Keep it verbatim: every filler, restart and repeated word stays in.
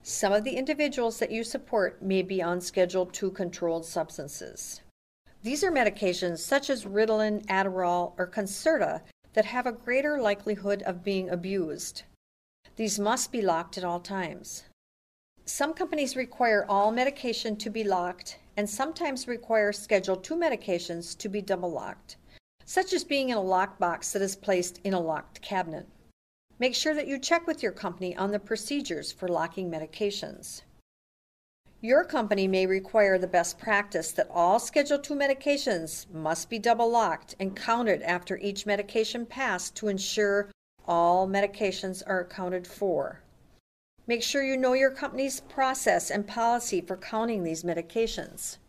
Some of the individuals that you support may be on Schedule two controlled substances. These are medications such as Ritalin, Adderall, or Concerta that have a greater likelihood of being abused. These must be locked at all times. Some companies require all medication to be locked and sometimes require Schedule two medications to be double locked, such as being in a lockbox that is placed in a locked cabinet. Make sure that you check with your company on the procedures for locking medications. Your company may require the best practice that all Schedule two medications must be double locked and counted after each medication passed to ensure all medications are accounted for. Make sure you know your company's process and policy for counting these medications.